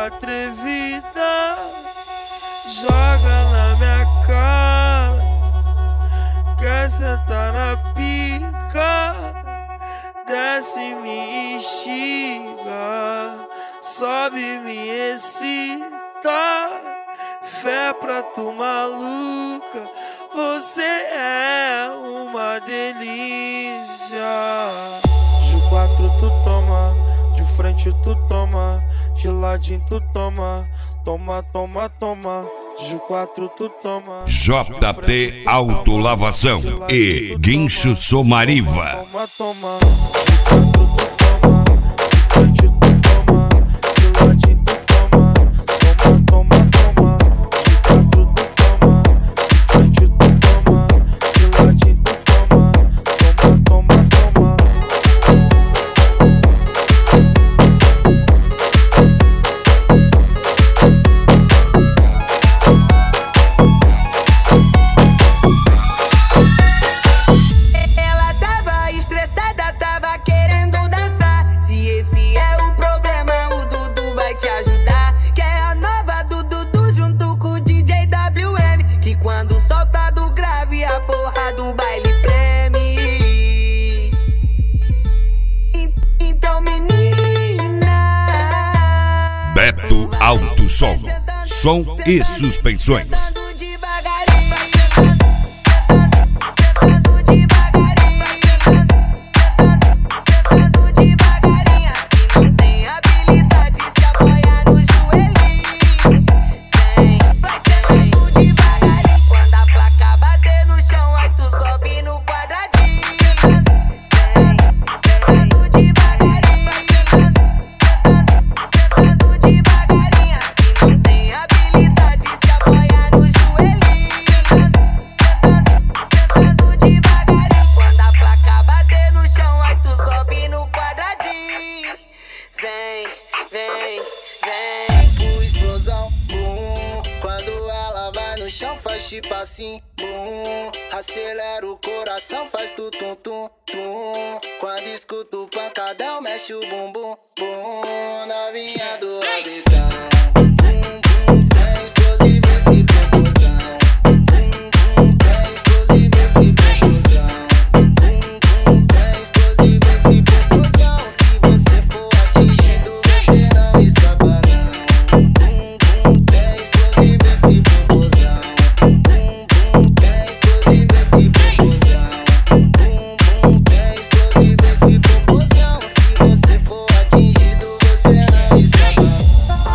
atrevida, joga na minha cara, quer sentar na pica, desce e me instiga, sobe, me excita, fé pra tu maluca, você é uma delícia. De quatro tu toma, de frente tu toma, de ladinho tu toma, toma, toma, toma. De quatro tu toma. JP Autolavação e Guincho Somariva. Toma, toma. De quatro tu toma, de frente tu toma, de ladinho tu toma, toma, toma, toma. De quatro tu toma, de frente tu toma, de ladinho tu toma, toma, toma, toma. Beto Alto Som, som e suspensões. Faz tipo assim, bum. Acelera o coração, faz tu tum tum tum. Quando escuto o pancadão, mexe o bumbum, bum.